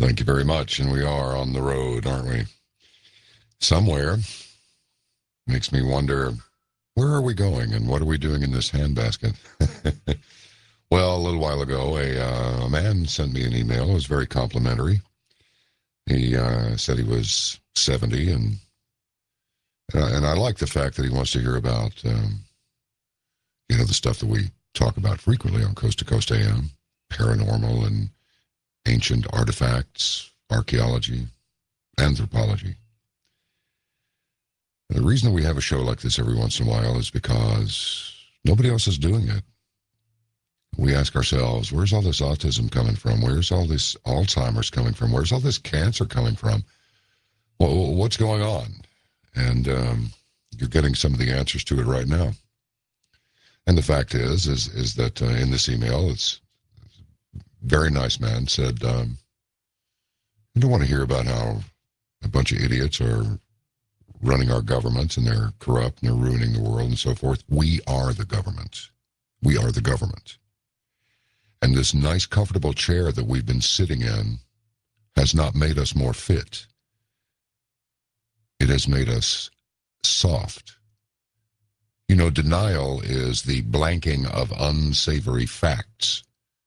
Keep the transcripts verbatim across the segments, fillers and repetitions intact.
Thank you very much. And we are on the road, aren't we? Somewhere. Makes me wonder, where are we going and what are we doing in this handbasket? Well, a little while ago, a, uh, a man sent me an email. It was very complimentary. He uh, said he was seventy, and uh, and I like the fact that he wants to hear about, um, you know, the stuff that we talk about frequently on Coast to Coast A M, paranormal and ancient artifacts, archaeology, anthropology. The reason that we have a show like this every once in a while is because nobody else is doing it. We ask ourselves, where's all this autism coming from? Where's all this Alzheimer's coming from? Where's all this cancer coming from? Well, what's going on? And um, you're getting some of the answers to it right now. And the fact is, is, is that uh, in this email, it's a very nice man said, um, I don't want to hear about how a bunch of idiots are running our governments and they're corrupt and they're ruining the world and so forth. We are the government. We are the government. And this nice, comfortable chair that we've been sitting in has not made us more fit. It has made us soft. You know, denial is the blanking of unsavory facts.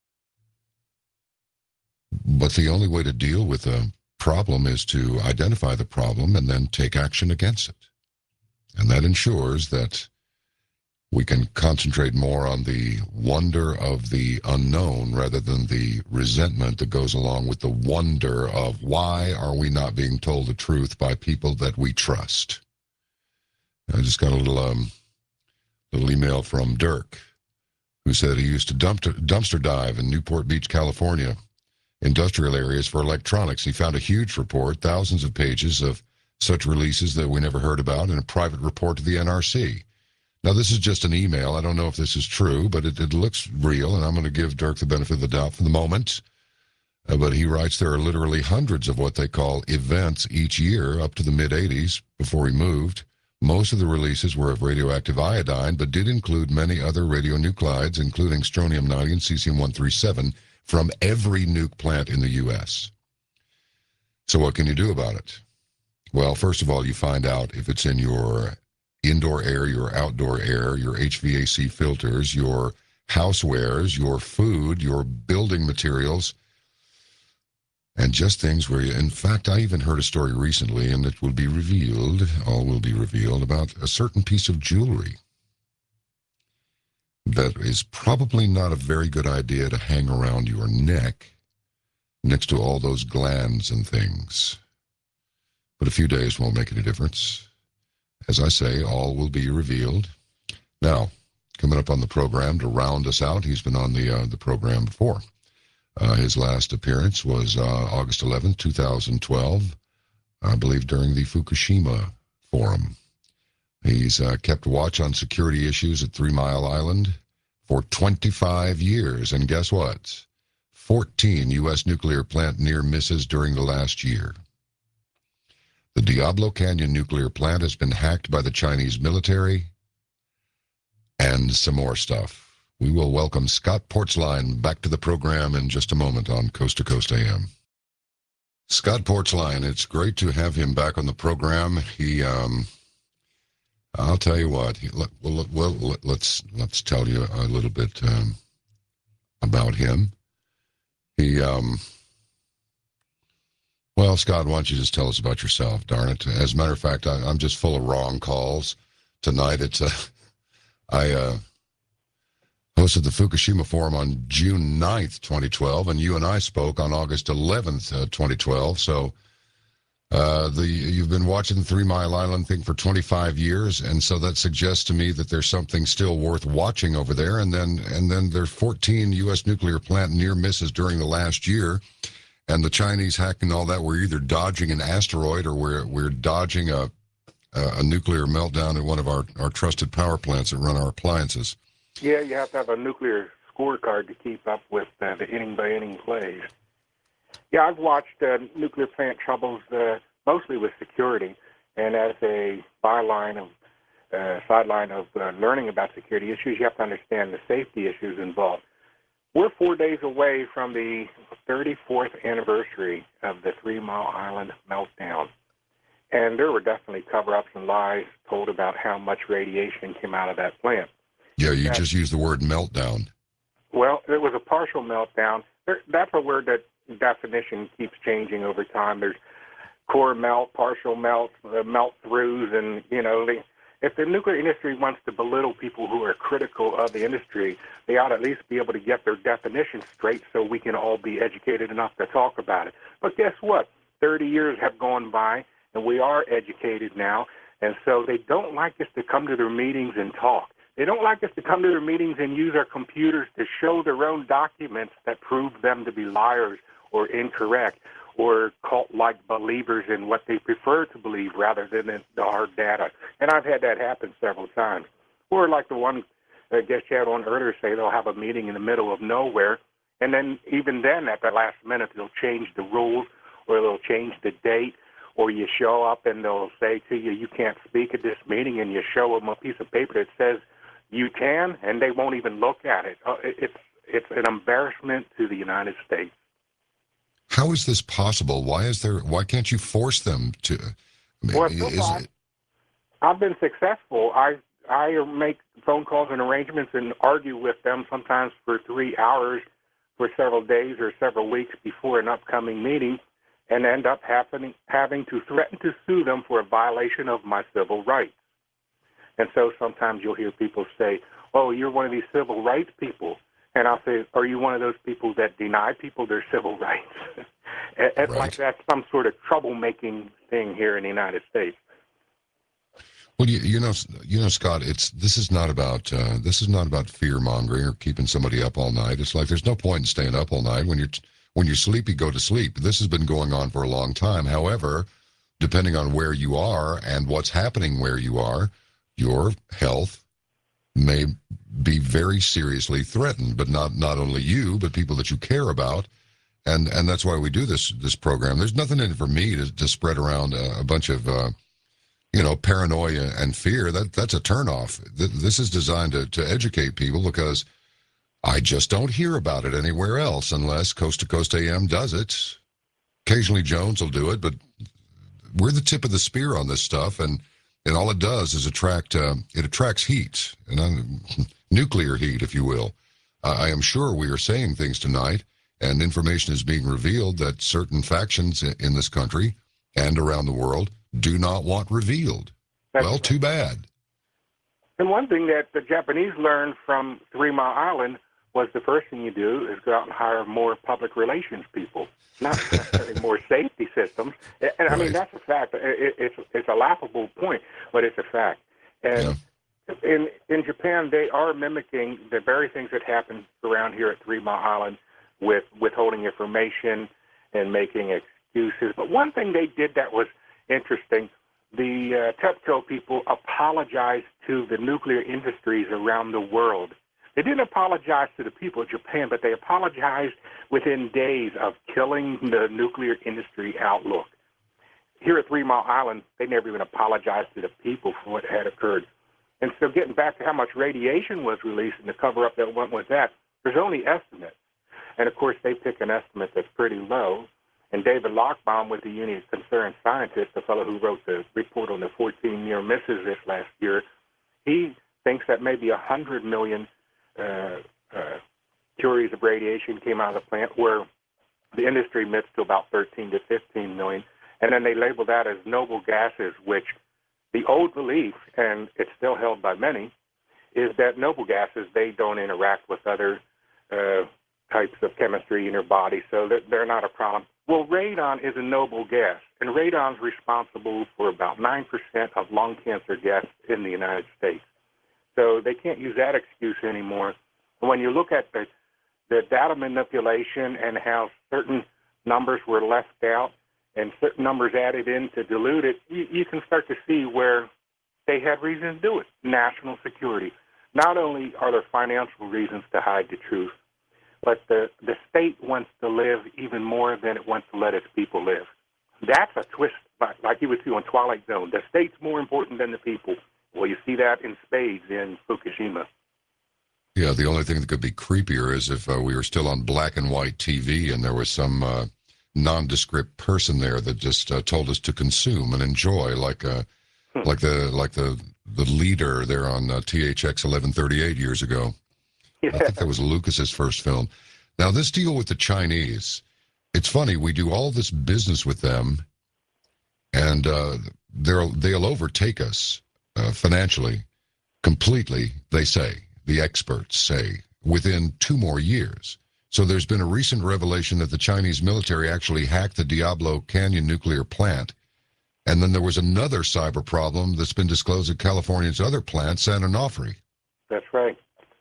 But the only way to deal with a problem is to identify the problem and then take action against it. And that ensures that we can concentrate more on the wonder of the unknown rather than the resentment that goes along with the wonder of why are we not being told the truth by people that we trust. I just got a little um, little email from Dirk, who said he used to dump dumpster dive in Newport Beach, California, industrial areas for electronics. He found a huge report, thousands of pages of such releases that we never heard about, in a private report to the N R C. Now, this is just an email. I don't know if this is true, but it, it looks real, and I'm going to give Dirk the benefit of the doubt for the moment. Uh, but he writes there are literally hundreds of what they call events each year up to the mid eighties before he moved. Most of the releases were of radioactive iodine, but did include many other radionuclides, including strontium ninety and cesium one thirty-seven, from every nuke plant in the U S. So what can you do about it? Well, first of all, you find out if it's in your indoor air, your outdoor air, your H V A C filters, your housewares, your food, your building materials, and just things where you, in fact, I even heard a story recently, and it will be revealed, all will be revealed, about a certain piece of jewelry that is probably not a very good idea to hang around your neck next to all those glands and things. But a few days won't make any difference. As I say, all will be revealed. Now, coming up on the program to round us out, he's been on the uh, the program before. Uh, his last appearance was uh, August eleventh, two thousand twelve, I believe during the Fukushima Forum. He's uh, kept watch on security issues at Three Mile Island for twenty-five years. And guess what? fourteen U S nuclear plant near misses during the last year. The Diablo Canyon nuclear plant has been hacked by the Chinese military, and some more stuff. We will welcome Scott Portzline back to the program in just a moment on Coast to Coast A M. Scott Portzline, it's great to have him back on the program. He, um, I'll tell you what. He, let, well, well, let's let's tell you a little bit um, about him. He, um. Well, Scott, why don't you just tell us about yourself, darn it. As a matter of fact, I, I'm just full of wrong calls. Tonight, it's uh, I uh, hosted the Fukushima Forum on June ninth, twenty twelve, and you and I spoke on August eleventh, uh, twenty twelve. So uh, the you've been watching the Three Mile Island thing for twenty-five years, and so that suggests to me that there's something still worth watching over there. And then and then there's fourteen U S nuclear plant near misses during the last year. And the Chinese hacking all that, we're either dodging an asteroid or we're we're dodging a a, a nuclear meltdown at one of our, our trusted power plants that run our appliances. Yeah, you have to have a nuclear scorecard to keep up with uh, the inning-by-inning plays. Yeah, I've watched uh, nuclear plant troubles uh, mostly with security, and as a byline of uh, sideline of uh, learning about security issues, you have to understand the safety issues involved. We're four days away from the thirty-fourth anniversary of the Three Mile Island meltdown. And there were definitely cover-ups and lies told about how much radiation came out of that plant. Yeah, you That, just used the word meltdown. well, it was a partial meltdown. There, that's a word that definition keeps changing over time. There's core melt, partial melt, uh, melt-throughs, and, you know, they, if the nuclear industry wants to belittle people who are critical of the industry, they ought to at least be able to get their definition straight so we can all be educated enough to talk about it. But guess what? thirty years have gone by, and we are educated now, and so they don't like us to come to their meetings and talk. They don't like us to come to their meetings and use our computers to show their own documents that prove them to be liars or incorrect or cult-like believers in what they prefer to believe rather than in the hard data. And I've had that happen several times. Or like the one uh, guest you had on earlier say they'll have a meeting in the middle of nowhere, and then even then at the last minute they'll change the rules or they'll change the date, or you show up and they'll say to you, you can't speak at this meeting, and you show them a piece of paper that says you can, and they won't even look at it. Uh, it's, it's an embarrassment to the United States. How is this possible? Why is there? Why can't you force them to? I mean, Well, so is far, it, I've been successful. I I make phone calls and arrangements and argue with them sometimes for three hours for several days or several weeks before an upcoming meeting, and end up happening, having to threaten to sue them for a violation of my civil rights. And so sometimes you'll hear people say, oh, you're one of these civil rights people. And I'll say, are you one of those people that deny people their civil rights? It's Right. like that's some sort of troublemaking thing here in the United States. well, you, you know, you know, Scott. It's this is not about uh, this is not about fear mongering or keeping somebody up all night. It's like there's no point in staying up all night when you're when you're sleepy. Go to sleep. This has been going on for a long time. However, depending on where you are and what's happening where you are, your health may be very seriously threatened, but not not only you, but people that you care about. And and that's why we do this this program. There's nothing in it for me to, to spread around a, a bunch of uh, you know paranoia and fear. That that's a turnoff. Th- this is designed to, to educate people because I just don't hear about it anywhere else unless Coast to Coast A M does it. Occasionally Jones will do it, but we're the tip of the spear on this stuff, and and all it does is attract uh, it attracts heat, and um, nuclear heat, if you will. Uh, I am sure we are saying things tonight, and information is being revealed that certain factions in this country and around the world do not want revealed. That's well, right. too bad. And one thing that the Japanese learned from Three Mile Island was the first thing you do is go out and hire more public relations people, not necessarily more safety systems. And, and I mean, Right. that's a fact. It, it's it's a laughable point, but it's a fact. And in in Japan, they are mimicking the very things that happen around here at Three Mile Island with withholding information and making excuses. But one thing they did that was interesting, the uh, TEPCO people apologized to the nuclear industries around the world. They didn't apologize to the people of Japan, but they apologized within days of killing the nuclear industry outlook. Here at Three Mile Island, they never even apologized to the people for what had occurred. And so getting back to how much radiation was released and the cover-up that went with that, there's only estimates. And, of course, they pick an estimate that's pretty low. And David Lochbaum with the Union of Concerned Scientists, the fellow who wrote the report on the fourteen near misses this last year, he thinks that maybe one hundred million uh, uh, curies of radiation came out of the plant, where the industry admits to about thirteen to fifteen million. And then they label that as noble gases, which the old belief, and it's still held by many, is that noble gases, they don't interact with other uh, types of chemistry in your body, so that they're not a problem. Well, radon is a noble gas, and radon is responsible for about nine percent of lung cancer deaths in the United States. So they can't use that excuse anymore. When you look at the, the data manipulation and how certain numbers were left out and certain numbers added in to dilute it, you, you can start to see where they had reason to do it. National security. Not only are there financial reasons to hide the truth, but the, the state wants to live even more than it wants to let its people live. That's a twist, like you would see on Twilight Zone. The state's more important than the people. Well, you see that in spades in Fukushima. Yeah, the only thing that could be creepier is if uh, we were still on black and white T V and there was some uh, nondescript person there that just uh, told us to consume and enjoy, like uh, Hmm. like the like the the leader there on uh, T H X eleven thirty-eight years ago. Yeah. I think that was Lucas's first film. Now, this deal with the Chinese, it's funny, we do all this business with them, and uh, they'll, they'll overtake us uh, financially, completely, they say, the experts say, within two more years. So there's been a recent revelation that the Chinese military actually hacked the Diablo Canyon nuclear plant. And then there was another cyber problem that's been disclosed at California's other plant, San Onofre. That's right.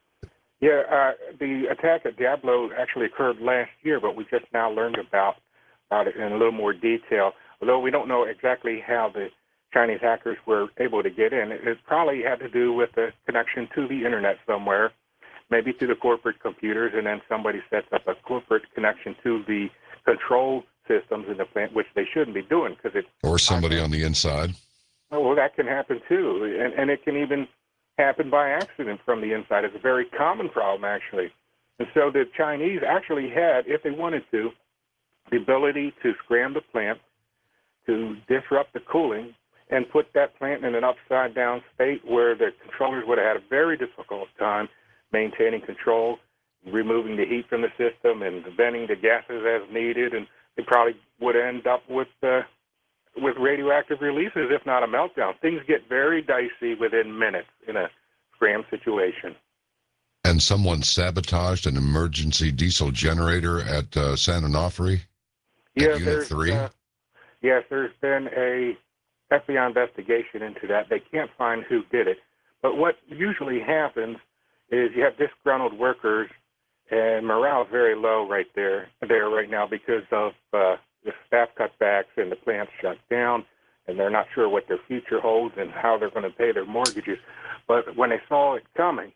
Yeah, uh, the attack at Diablo actually occurred last year, but we just now learned about, about it in a little more detail. Although we don't know exactly how the Chinese hackers were able to get in. It, it probably had to do with a connection to the internet somewhere, maybe to the corporate computers, and then somebody sets up a corporate connection to the control systems in the plant, which they shouldn't be doing because it's... Or somebody on the inside. Oh, well, that can happen too, and, and it can even happen by accident from the inside. It's a very common problem, actually. And so the Chinese actually had, if they wanted to, the ability to scram the plant, to disrupt the cooling, and put that plant in an upside-down state where the controllers would have had a very difficult time maintaining control, removing the heat from the system, and venting the gases as needed, and they probably would end up with uh, with radioactive releases, if not a meltdown. Things get very dicey within minutes in a scram situation. And someone sabotaged an emergency diesel generator at uh, San Onofre? Yeah, Unit there's, three? Uh, yes, there's been a F B I investigation into that. They can't find who did it. But what usually happens is you have disgruntled workers, and morale is very low right there, there right now because of uh, the staff cutbacks and the plant's shut down, and they're not sure what their future holds and how they're going to pay their mortgages. But when they saw it coming,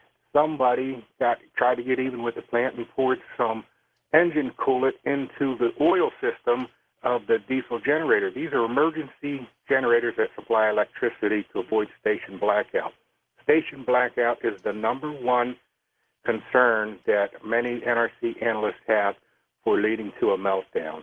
somebody got tried to get even with the plant and poured some engine coolant into the oil system of the diesel generator. These are emergency generators that supply electricity to avoid station blackout. Station blackout is the number one concern that many N R C analysts have for leading to a meltdown.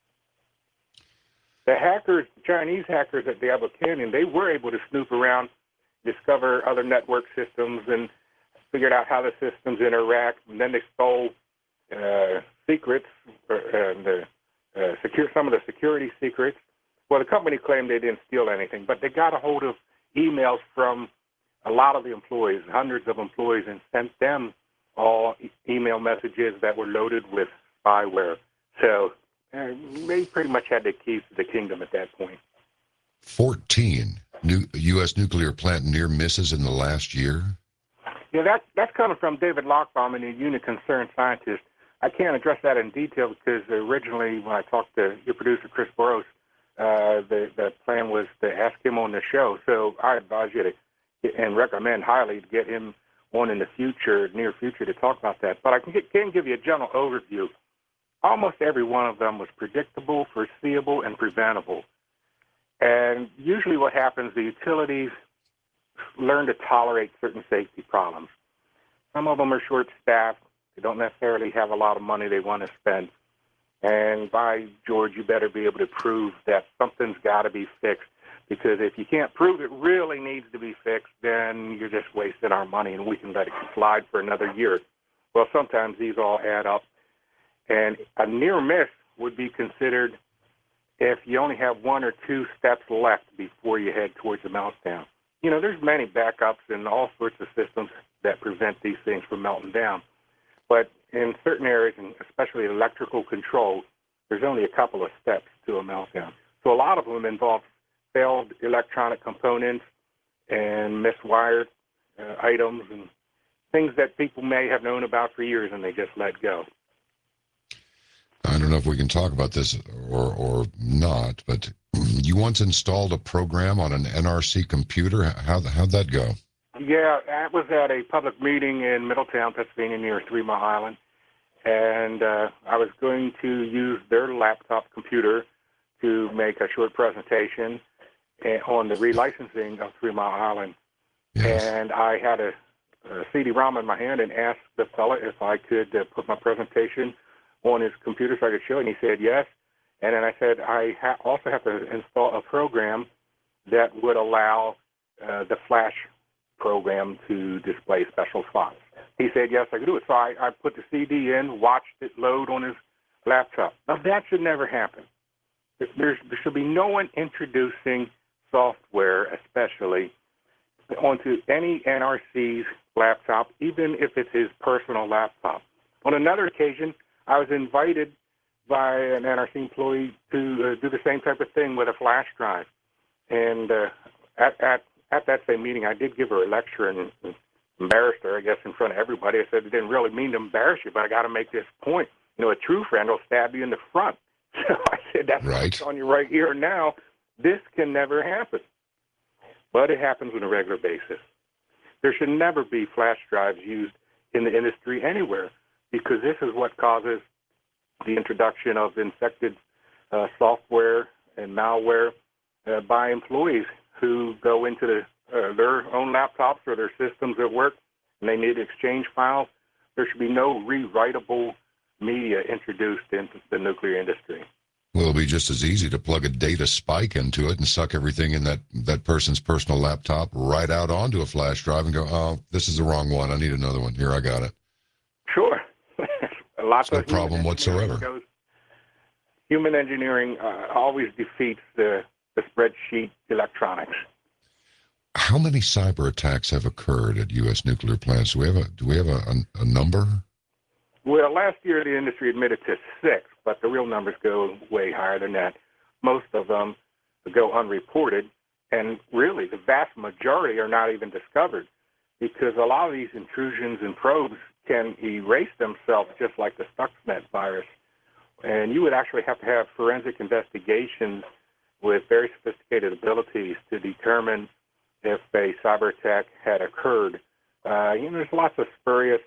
The hackers, the Chinese hackers at Diablo Canyon, they were able to snoop around, discover other network systems, and figured out how the systems interact. And then they stole uh, secrets, uh, and uh, uh, secure some of the security secrets. Well, the company claimed they didn't steal anything, but they got a hold of emails from a lot of the employees, hundreds of employees, and sent them all e- email messages that were loaded with spyware. So uh, they pretty much had the keys to the kingdom at that point. fourteen new U S nuclear plant near misses in the last year? Yeah, that, that's coming from David Lochbaum, a unit concerned scientist. I can't address that in detail because originally when I talked to your producer, Chris Boros, uh, the, the plan was to ask him on the show. So I advise you to and recommend highly to get him on in the future, near future, to talk about that. But I can, can give you a general overview. Almost every one of them was predictable, foreseeable, and preventable. And usually what happens, the utilities learn to tolerate certain safety problems. Some of them are short-staffed. They don't necessarily have a lot of money they want to spend. And by George, you better be able to prove that something's got to be fixed. Because if you can't prove it really needs to be fixed, then you're just wasting our money and we can let it slide for another year. Well, sometimes these all add up. And a near miss would be considered if you only have one or two steps left before you head towards a meltdown. You know, there's many backups and all sorts of systems that prevent these things from melting down. But in certain areas, and especially electrical control, there's only a couple of steps to a meltdown. So a lot of them involve failed electronic components and miswired uh, items and things that people may have known about for years and they just let go. I don't know if we can talk about this or, or not, but you once installed a program on an N R C computer. How, how'd that go? Yeah, that was at a public meeting in Middletown, Pennsylvania, near Three Mile Island. And uh, I was going to use their laptop computer to make a short presentation on the relicensing of Three Mile Island. Yes. And I had a, a C D-ROM in my hand and asked the fella if I could uh, put my presentation on his computer so I could show it, and he said yes. And then I said I ha- also have to install a program that would allow uh, the Flash program to display special spots. He said yes, I could do it. So I, I put the C D in, watched it load on his laptop. Now, that should never happen. There's, there should be no one introducing software, especially, onto any N R C's laptop, even if it's his personal laptop. On another occasion, I was invited by an N R C employee to uh, do the same type of thing with a flash drive. And uh, at, at, at that same meeting, I did give her a lecture and, and embarrassed her, I guess, in front of everybody. I said, I didn't really mean to embarrass you, but I got to make this point. You know, a true friend will stab you in the front. So I said, that's right. what's on you right here and now. This can never happen. But it happens on a regular basis. There should never be flash drives used in the industry anywhere, because this is what causes the introduction of infected uh, software and malware uh, by employees who go into the, uh, their own laptops or their systems at work, and they need to exchange files. There should be no rewritable media introduced into the nuclear industry. Well, it'll be just as easy to plug a data spike into it and suck everything in that, that person's personal laptop right out onto a flash drive and go, oh, this is the wrong one. I need another one. Here, I got it. Sure. Lots no of problem whatsoever. Goes, human engineering uh, always defeats the, the spreadsheet electronics. How many cyber attacks have occurred at U S nuclear plants? Do we have a, do we have a, a, a number? Well, last year the industry admitted to six, but the real numbers go way higher than that. Most of them go unreported, and really the vast majority are not even discovered, because a lot of these intrusions and probes can erase themselves just like the Stuxnet virus. And you would actually have to have forensic investigations with very sophisticated abilities to determine if a cyber attack had occurred. Uh, you know, there's lots of spurious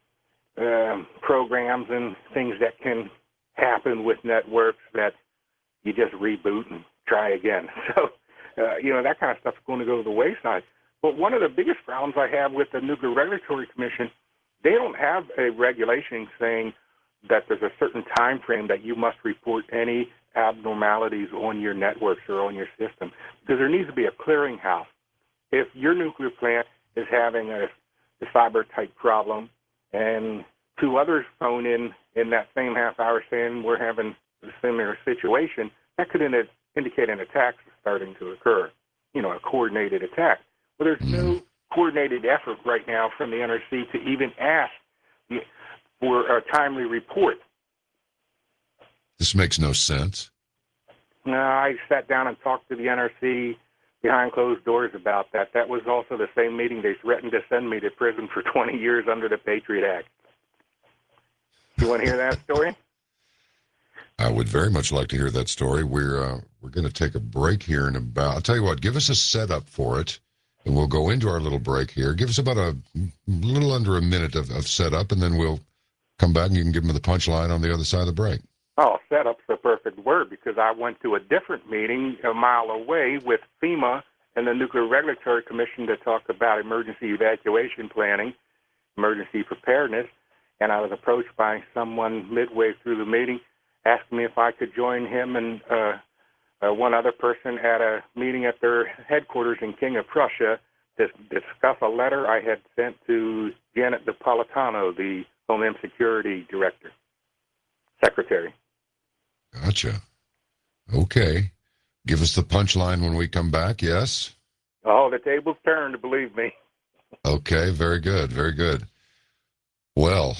um, programs and things that can happen with networks that you just reboot and try again. So, uh, you know, that kind of stuff's going to go to the wayside. But one of the biggest problems I have with the Nuclear Regulatory Commission, they don't have a regulation saying that there's a certain time frame that you must report any abnormalities on your networks or on your system, because there needs to be a clearinghouse. If your nuclear plant is having a, a cyber-type problem and two others phone in in that same half hour saying we're having a similar situation, that could in- indicate an attack starting to occur, you know, a coordinated attack. Well, there's no coordinated effort right now from the N R C to even ask for a timely report. This makes no sense. No, I sat down and talked to the N R C behind closed doors about that. That was also the same meeting they threatened to send me to prison for twenty years under the Patriot Act. You want to hear that story? I would very much like to hear that story. We're uh, we're going to take a break here in about, I'll tell you what, give us a setup for it, and we'll go into our little break here. Give us about a little under a minute of, of setup, and then we'll come back and you can give them the punchline on the other side of the break. Oh, setup's the perfect word, because I went to a different meeting a mile away with FEMA and the Nuclear Regulatory Commission to talk about emergency evacuation planning, emergency preparedness, and I was approached by someone midway through the meeting asking me if I could join him and uh, uh, one other person at a meeting at their headquarters in King of Prussia to discuss a letter I had sent to Janet Napolitano, the Homeland Security Director, Secretary. Gotcha. Okay. Give us the punchline when we come back, yes? Oh, the table's turned, believe me. Okay, very good, very good. Well,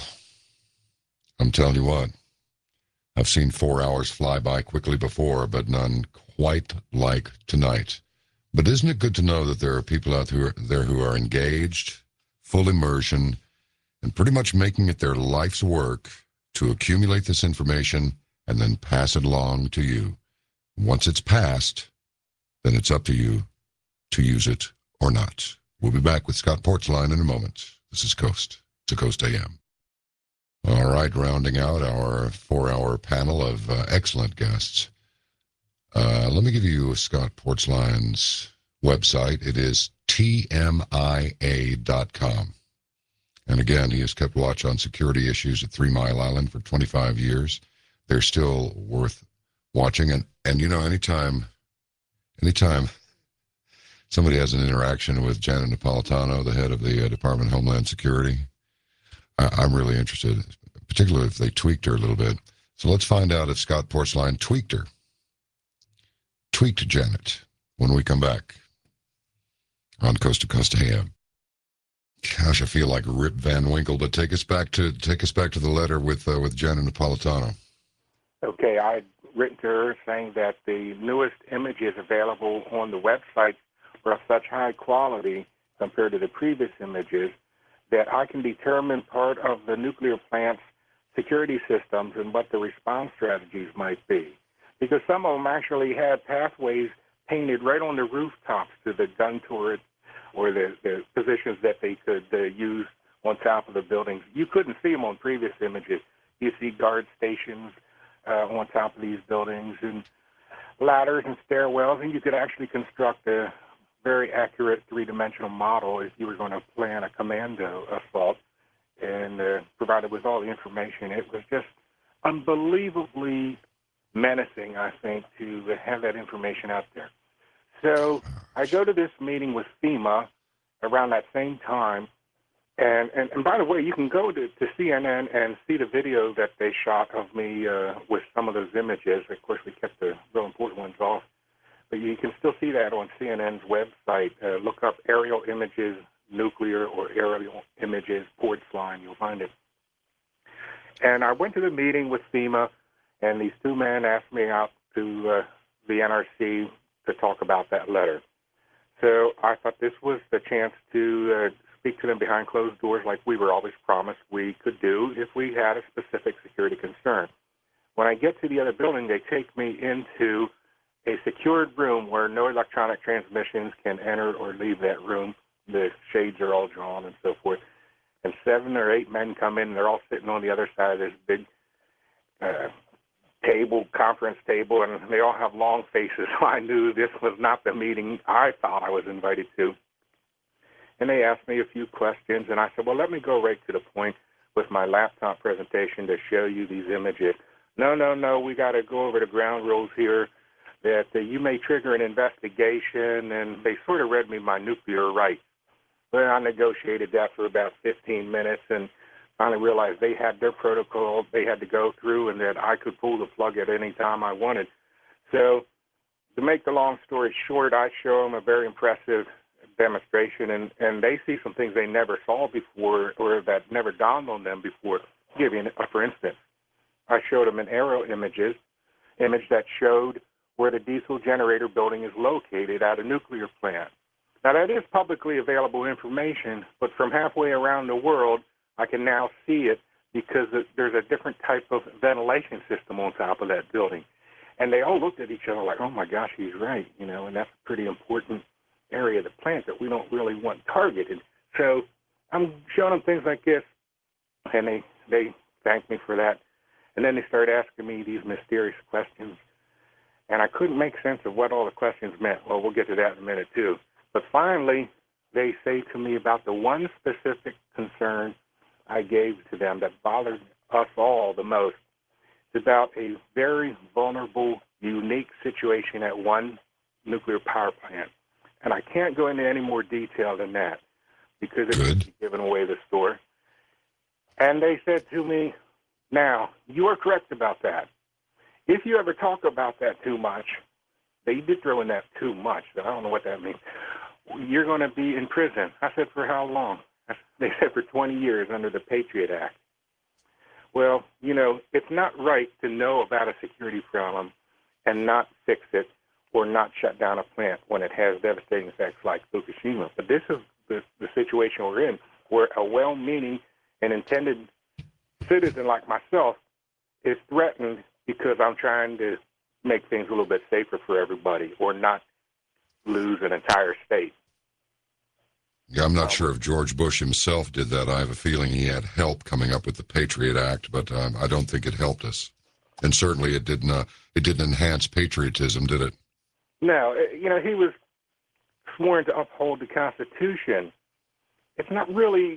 I'm telling you what, I've seen four hours fly by quickly before, but none quite like tonight. But isn't it good to know that there are people out there who are engaged, full immersion, and pretty much making it their life's work to accumulate this information and then pass it along to you. Once it's passed, then it's up to you to use it or not. We'll be back with Scott Portzline in a moment. This is Coast to Coast A M. All right, rounding out our four-hour panel of uh, excellent guests. Uh, let me give you Scott Portzline's website. It is T M I A dot com. And again, he has kept watch on security issues at Three Mile Island for twenty-five years. They're still worth watching. And, and you know, anytime, anytime somebody has an interaction with Janet Napolitano, the head of the uh, Department of Homeland Security, I, I'm really interested, particularly if they tweaked her a little bit. So let's find out if Scott Porcelain tweaked her. Tweaked Janet when we come back on Coast to Coast A M. Gosh, I feel like Rip Van Winkle, but take us back to take us back to the letter with uh, with Janet Napolitano. Okay, I'd written to her saying that the newest images available on the website were of such high quality compared to the previous images that I can determine part of the nuclear plant's security systems and what the response strategies might be. Because some of them actually had pathways painted right on the rooftops to the gun turret or the, the positions that they could uh, use on top of the buildings. You couldn't see them on previous images. You see guard stations uh, on top of these buildings and ladders and stairwells, and you could actually construct a very accurate three-dimensional model if you were going to plan a commando assault and uh, provided with all the information. It was just unbelievably menacing, I think, to have that information out there. So I go to this meeting with FEMA around that same time. And, and, and by the way, you can go to, to C N N and see the video that they shot of me uh, with some of those images. Of course, we kept the real important ones off. But you can still see that on C N N's website. Uh, look up aerial images, nuclear, or aerial images, Porcelain. You'll find it. And I went to the meeting with FEMA, and these two men asked me out to uh, the N R C to talk about that letter. So I thought this was the chance to uh, speak to them behind closed doors like we were always promised we could do if we had a specific security concern. When I get to the other building, they take me into a secured room where no electronic transmissions can enter or leave that room. The shades are all drawn and so forth. And seven or eight men come in, and they're all sitting on the other side of this big uh, table, conference table, and they all have long faces, so I knew this was not the meeting I thought I was invited to. And they asked me a few questions, and I said, well, let me go right to the point with my laptop presentation to show you these images. No, no, no, we got to go over the ground rules here that uh, you may trigger an investigation, and they sort of read me my nuclear rights. Well, I negotiated that for about fifteen minutes, and finally realized they had their protocol they had to go through and that I could pull the plug at any time I wanted. So to make the long story short, I show them a very impressive demonstration, and, and they see some things they never saw before or that never dawned on them before. I'll give you a for instance. I showed them an aerial images, image that showed where the diesel generator building is located at a nuclear plant. Now, that is publicly available information, but from halfway around the world, I can now see it because there's a different type of ventilation system on top of that building. And they all looked at each other like, oh, my gosh, he's right, you know, and that's a pretty important area of the plant that we don't really want targeted. So I'm showing them things like this, and they, they thanked me for that. And then they started asking me these mysterious questions, and I couldn't make sense of what all the questions meant. Well, we'll get to that in a minute, too. But finally, they say to me about the one specific concern I gave to them that bothered us all the most. It's about a very vulnerable, unique situation at one nuclear power plant. And I can't go into any more detail than that because it would be giving away the store. And they said to me, now, you are correct about that. If you ever talk about that too much, they did throw in that too much, but I don't know what that means, you're going to be in prison. I said, for how long? They said for twenty years under the Patriot Act. Well, you know, it's not right to know about a security problem and not fix it or not shut down a plant when it has devastating effects like Fukushima. But this is the, the situation we're in, where a well-meaning and intended citizen like myself is threatened because I'm trying to make things a little bit safer for everybody or not lose an entire state. Yeah, I'm not sure if George Bush himself did that. I have a feeling he had help coming up with the Patriot Act, but um, I don't think it helped us. And certainly it didn't, uh, it didn't enhance patriotism, did it? No, you know, he was sworn to uphold the Constitution. It's not really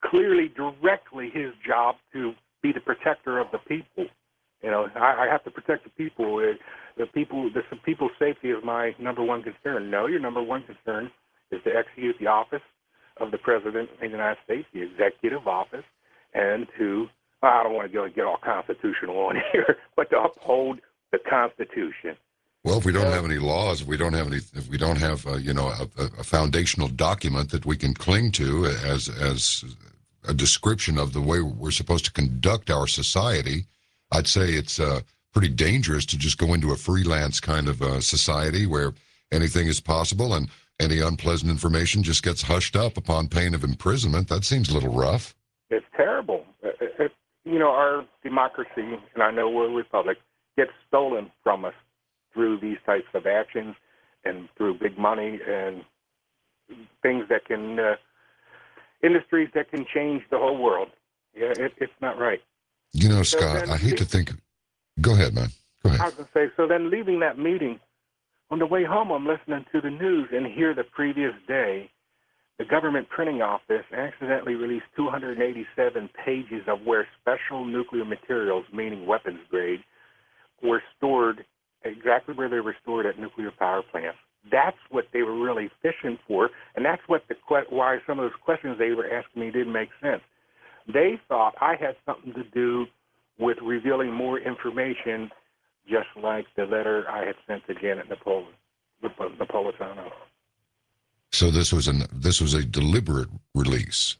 clearly directly his job to be the protector of the people. You know, I, I have to protect the people. Uh, The people, the people's safety is my number one concern. No, your number one concern is to execute the office of the President of the United States, the executive office, and to, I don't want to go get all constitutional on here, but to uphold the Constitution. Well, if we don't have any laws, if we don't have any, if we don't have, uh, you know, a, a foundational document that we can cling to as as a description of the way we're supposed to conduct our society, I'd say it's uh, pretty dangerous to just go into a freelance kind of uh, society where anything is possible and any unpleasant information just gets hushed up upon pain of imprisonment. That seems a little rough. It's terrible. It, it, you know, our democracy, and I know we're a republic, gets stolen from us through these types of actions and through big money and things that can, uh, industries that can change the whole world. Yeah, it, it's not right. You know, So Scott, then I hate the- to think. Go ahead, man. Go I ahead. was going to say, so then leaving that meeting, on the way home, I'm listening to the news and hear the previous day, the government printing office accidentally released two hundred eighty-seven pages of where special nuclear materials, meaning weapons grade, were stored exactly where they were stored at nuclear power plants. That's what they were really fishing for, and that's what the que- why some of those questions they were asking me didn't make sense. They thought I had something to do with revealing more information, just like the letter I had sent to Janet Napol- Napolitano. So this was an this was a deliberate release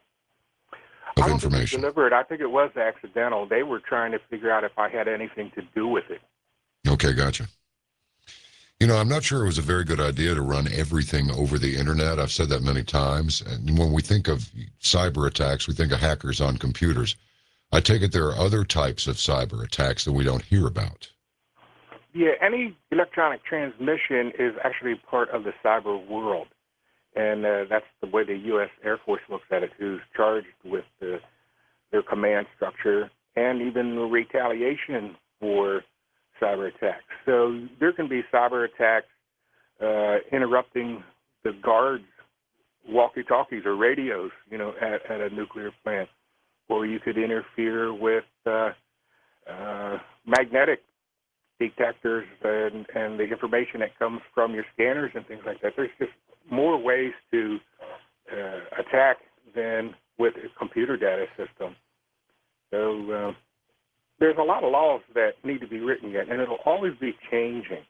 I of don't think it was information. deliberate. I think it was accidental. They were trying to figure out if I had anything to do with it. Okay, gotcha. You know, I'm not sure it was a very good idea to run everything over the internet. I've said that many times. And when we think of cyber attacks, we think of hackers on computers. I take it there are other types of cyber attacks that we don't hear about. Yeah, any electronic transmission is actually part of the cyber world. And uh, that's the way the U S Air Force looks at it, who's charged with the, their command structure and even retaliation for cyber attacks. So there can be cyber attacks uh, interrupting the guards' walkie-talkies or radios, you know, at, at a nuclear plant, or you could interfere with uh, uh, magnetic detectors and, and the information that comes from your scanners and things like that. There's just more ways to uh, attack than with a computer data system. So uh, there's a lot of laws that need to be written yet, and it'll always be changing.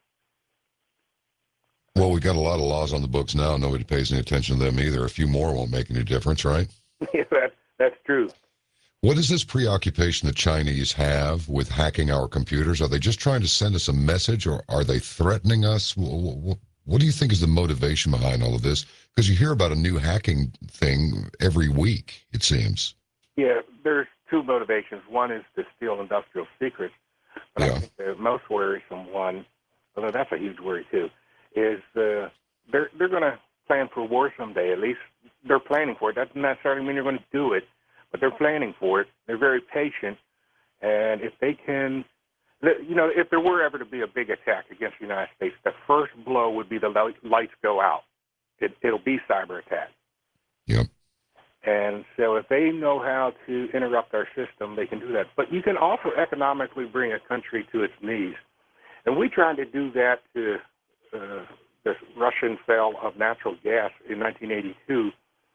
Well, we got a lot of laws on the books now. Nobody pays any attention to them either. A few more won't make any difference, right? Yeah, that, that's true. What is this preoccupation the Chinese have with hacking our computers? Are they just trying to send us a message, or are they threatening us? What, what do you think is the motivation behind all of this? Because you hear about a new hacking thing every week, it seems. Yeah, there's two motivations. One is to steal industrial secrets, but Yeah. I think the most worrisome one, although that's a huge worry too, is uh, they're they're going to plan for war someday. At least they're planning for it. That doesn't necessarily mean they're going to do it, but they're planning for it. They're very patient, and if they can, you know, if there were ever to be a big attack against the United States, the first blow would be the lights go out. It, it'll be cyber attack. Yep. And so if they know how to interrupt our system, they can do that. But you can also economically bring a country to its knees. And we tried to do that to uh, the Russian sale of natural gas in nineteen eighty-two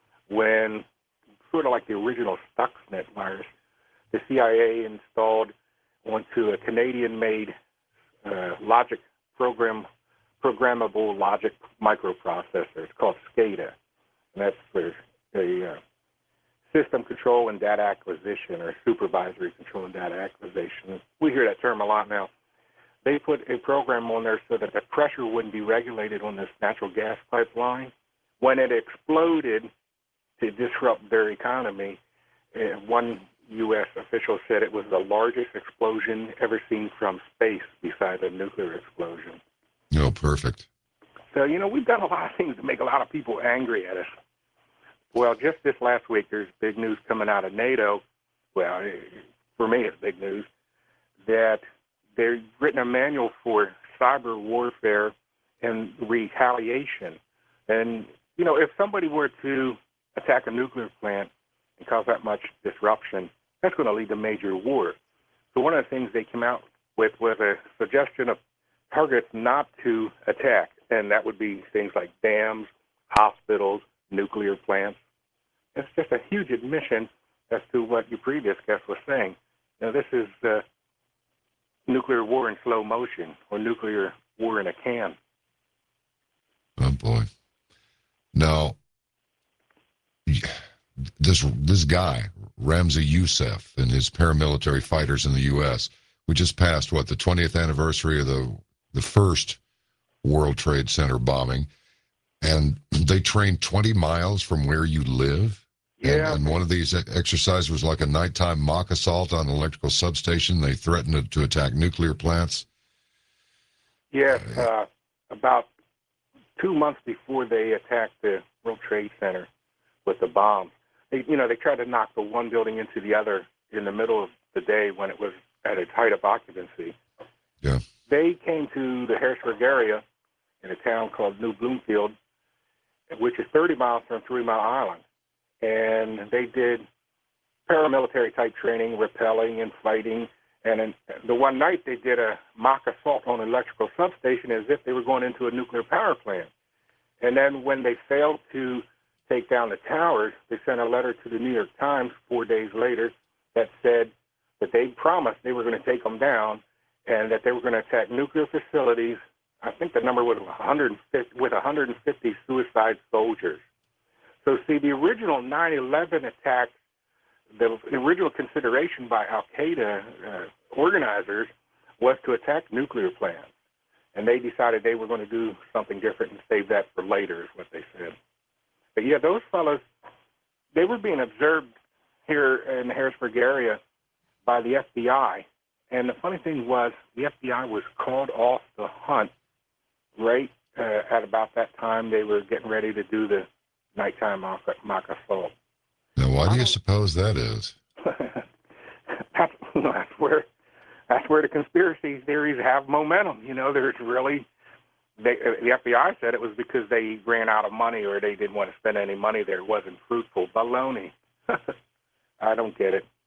when, sort of like the original Stuxnet virus, the C I A installed onto a Canadian-made uh, logic program, programmable logic microprocessor. It's called SCADA, and that's for the uh, system control and data acquisition, or supervisory control and data acquisition. We hear that term a lot now. They put a program on there so that the pressure wouldn't be regulated on this natural gas pipeline. When it exploded to disrupt their economy, uh, one U S official said it was the largest explosion ever seen from space besides a nuclear explosion. No, perfect. So, you know, we've done a lot of things to make a lot of people angry at us. Well, just this last week, there's big news coming out of NATO. Well, for me, it's big news that they've written a manual for cyber warfare and retaliation. And, you know, if somebody were to attack a nuclear plant, and cause that much disruption, that's going to lead to major war. So one of the things they came out with was a suggestion of targets not to attack, and that would be things like dams, hospitals, nuclear plants. It's just a huge admission as to what your previous guest was saying. Now, this is uh, nuclear war in slow motion, or nuclear war in a can. Oh, boy. Now, this this guy, Ramzi Youssef, and his paramilitary fighters in the U S, we just passed, what, the twentieth anniversary of the, the first World Trade Center bombing, and they trained twenty miles from where you live? Yeah. And, and one of these exercises was like a nighttime mock assault on an electrical substation. They threatened to attack nuclear plants. Yes, uh, about two months before they attacked the World Trade Center with the bombs, they, you know, they tried to knock the one building into the other in the middle of the day when it was at its height of occupancy. Yeah. They came to the Harrisburg area in a town called New Bloomfield, which is thirty miles from Three Mile Island. And they did paramilitary type training, rappelling and fighting. And in, the one night they did a mock assault on an electrical substation as if they were going into a nuclear power plant. And then when they failed to take down the towers, they sent a letter to the New York Times four days later that said that they promised they were going to take them down and that they were going to attack nuclear facilities. I think the number was one hundred fifty, with one hundred fifty suicide soldiers. So, see, the original nine eleven attack, the original consideration by al-Qaeda uh, organizers was to attack nuclear plants. And they decided they were going to do something different and save that for later, is what they said. But, yeah, those fellows, they were being observed here in the Harrisburg area by the F B I. And the funny thing was the F B I was called off the hunt right uh, at about that time they were getting ready to do the nighttime mock, mock assault. Now, why do you suppose that is? that's, that's where that's where the conspiracy theories have momentum. You know, there's really they, the F B I said it was because they ran out of money or they didn't want to spend any money there. It wasn't fruitful. Baloney. I don't get it.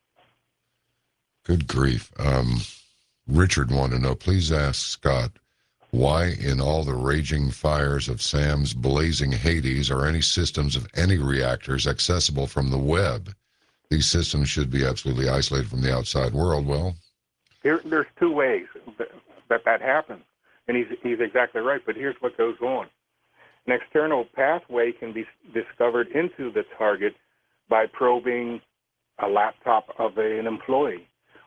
Good grief. Um, Richard wanted to know, please ask Scott, why in all the raging fires of Sam's blazing Hades are any systems of any reactors accessible from the web? These systems should be absolutely isolated from the outside world. Well, Here, there's two ways that, that that happens, and he's, he's exactly right, but here's what goes on. An external pathway can be discovered into the target by probing a laptop of a, an employee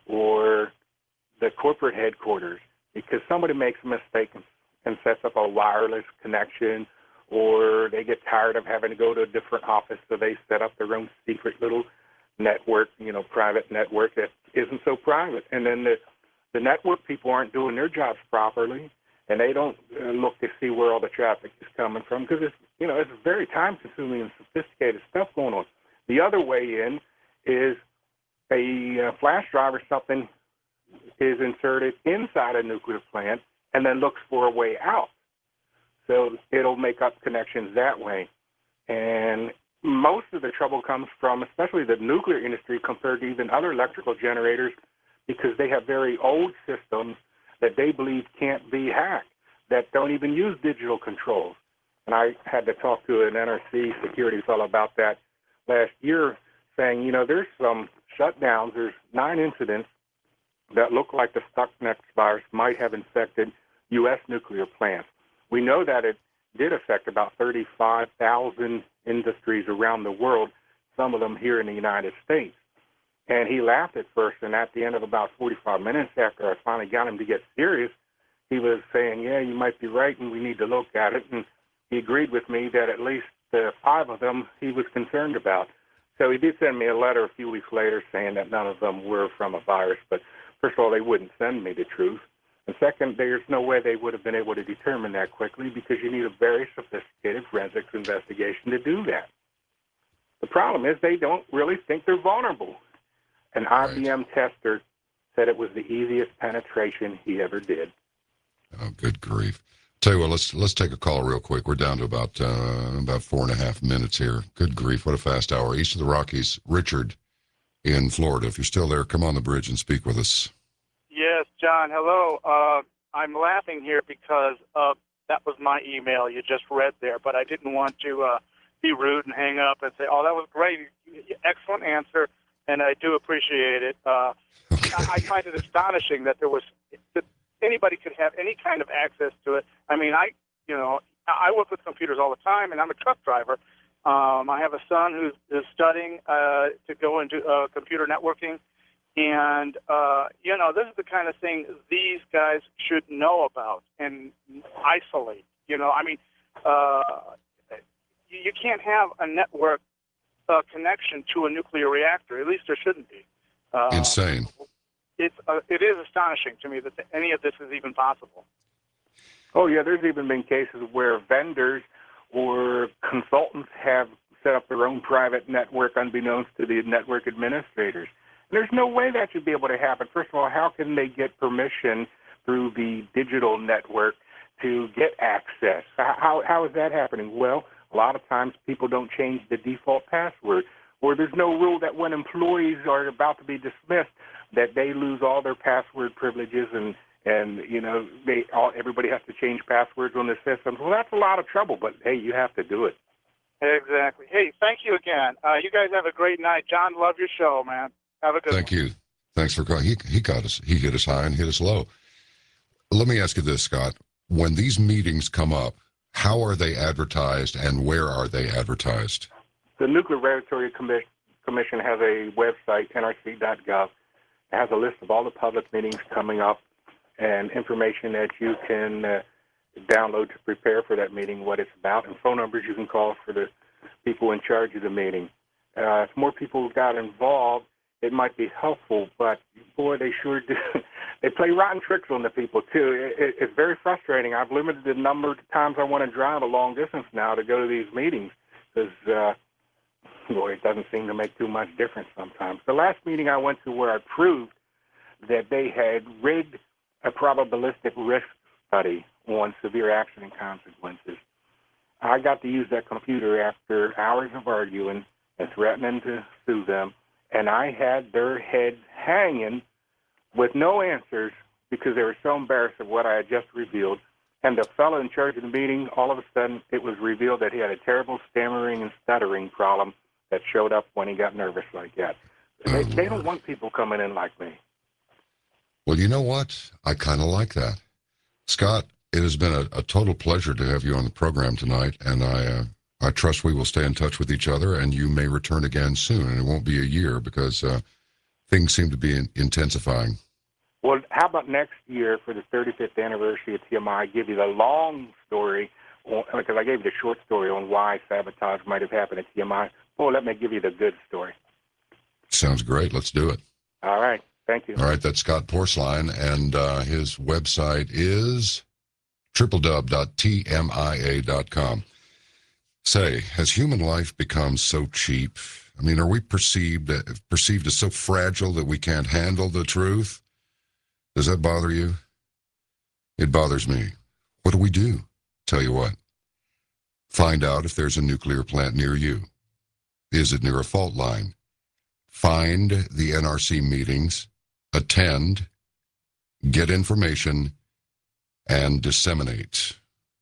or the corporate headquarters, because somebody makes a mistake and sets up a wireless connection, or they get tired of having to go to a different office, so they set up their own secret little network, you know, private network that isn't so private. And then the, the network people aren't doing their jobs properly, and they don't uh, look to see where all the traffic is coming from, because it's, you know, it's very time-consuming and sophisticated stuff going on. The other way in is a uh, flash drive or something is inserted inside a nuclear plant and then looks for a way out. So it'll make up connections that way. And most of the trouble comes from, especially the nuclear industry compared to even other electrical generators, because they have very old systems that they believe can't be hacked, that don't even use digital controls. And I had to talk to an N R C security fellow about that last year, saying, you know, there's some shutdowns, there's nine incidents that look like the Stuxnet virus might have infected U S nuclear plants. We know that it did affect about thirty-five thousand industries around the world, some of them here in the United States. And he laughed at first, and at the end of about forty-five minutes after I finally got him to get serious, he was saying, yeah, you might be right, and we need to look at it. And he agreed with me that at least uh, five of them he was concerned about. So he did send me a letter a few weeks later saying that none of them were from a virus. But first of all, they wouldn't send me the truth. And second, there's no way they would have been able to determine that quickly, because you need a very sophisticated forensics investigation to do that. The problem is they don't really think they're vulnerable. An Right. I B M tester said it was the easiest penetration he ever did. Oh, good grief. Tell you what, let's let's take a call real quick. We're down to about uh, about four and a half minutes here. Good grief, what a fast hour. East of the Rockies, Richard in Florida. If you're still there, come on the bridge and speak with us. Yes, John, hello. Uh, I'm laughing here because uh, that was my email you just read there, but I didn't want to uh, be rude and hang up and say, oh, that was great. Excellent answer, and I do appreciate it. Uh, Okay. I, I find it astonishing that there was that anybody could have any kind of access to it. I mean, I, you know, I work with computers all the time, and I'm a truck driver. Um, I have a son who's is studying uh, to go into uh, computer networking, and uh, you know, this is the kind of thing these guys should know about and isolate. You know, I mean, uh, you, you can't have a network uh, connection to a nuclear reactor. At least there shouldn't be. Uh, Insane. It's uh, it is astonishing to me that any of this is even possible. Oh, yeah, there's even been cases where vendors or consultants have set up their own private network unbeknownst to the network administrators. And there's no way that should be able to happen. First of all, how can they get permission through the digital network to get access? How, how is that happening? Well, a lot of times people don't change the default password, or there's no rule that when employees are about to be dismissed that they lose all their password privileges and And, you know, they all everybody has to change passwords on the systems. Well, that's a lot of trouble, but, hey, you have to do it. Exactly. Hey, thank you again. Uh, you guys have a great night. John, love your show, man. Have a good Thank one. you. Thanks for calling. He, he got us. He hit us high and hit us low. Let me ask you this, Scott. When these meetings come up, how are they advertised and where are they advertised? The Nuclear Regulatory Commission, Commission has a website, N R C dot gov. It has a list of all the public meetings coming up and information that you can uh, download to prepare for that meeting, what it's about, and phone numbers you can call for the people in charge of the meeting. Uh, if more people got involved, it might be helpful, but, boy, they sure do. They play rotten tricks on the people, too. It, it, it's very frustrating. I've limited the number of times I want to drive a long distance now to go to these meetings because, uh, boy, it doesn't seem to make too much difference sometimes. The last meeting I went to where I proved that they had rigged a probabilistic risk study on severe accident consequences. I got to use that computer after hours of arguing and threatening to sue them, and I had their heads hanging with no answers because they were so embarrassed of what I had just revealed. And the fellow in charge of the meeting, all of a sudden, it was revealed that he had a terrible stammering and stuttering problem that showed up when he got nervous like that. They, they don't want people coming in like me. Well, you know what? I kind of like that. Scott, it has been a, a total pleasure to have you on the program tonight, and I uh, I trust we will stay in touch with each other, and you may return again soon, and it won't be a year because uh, things seem to be in, intensifying. Well, how about next year for the thirty-fifth anniversary of T M I, I give you the long story, on, because I gave you the short story on why sabotage might have happened at T M I. Well, let me give you the good story. Sounds great. Let's do it. All right. Thank you. All right, that's Scott Porcelain, and uh, his website is w w w dot t m i a dot com. Say, has human life become so cheap? I mean, are we perceived perceived as so fragile that we can't handle the truth? Does that bother you? It bothers me. What do we do? Tell you what. Find out if there's a nuclear plant near you. Is it near a fault line? Find the N R C meetings, attend, get information, and disseminate.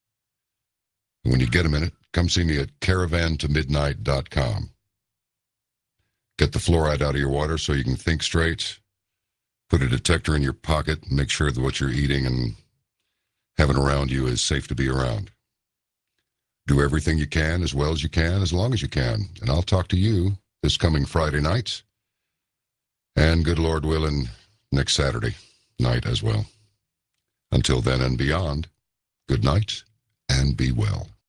When you get a minute, come see me at caravan to midnight dot com. Get the fluoride out of your water so you can think straight. Put a detector in your pocket and make sure that what you're eating and having around you is safe to be around. Do everything you can as well as you can, as long as you can. And I'll talk to you this coming Friday night, and good Lord willing, next Saturday night as well. Until then and beyond, good night and be well.